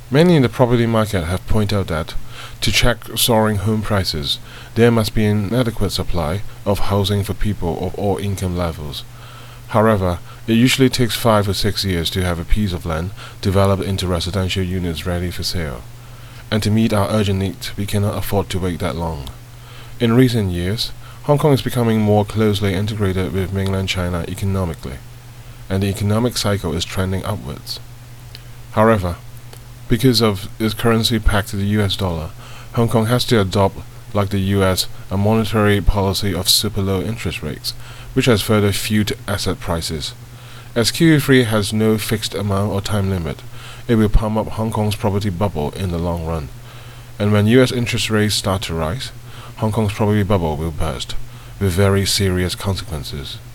Many in the property market have pointed out that, to check soaring home prices, there must be an adequate supply of housing for people of all income levels. However, it usually takes 5 or 6 years to have a piece of land developed into residential units ready for sale. And to meet our urgent needs, we cannot afford to wait that long. In recent years, Hong Kong is becoming more closely integrated with mainland China economically, and the economic cycle is trending upwards. However, because of its currency pegged to the US dollar, Hong Kong has to adopt, like the US, a monetary policy of super low interest rates, which has further fueled asset prices. As QE3 has no fixed amount or time limit, it will pump up Hong Kong's property bubble in the long run. And when US interest rates start to rise, Hong Kong's property bubble will burst, with very serious consequences.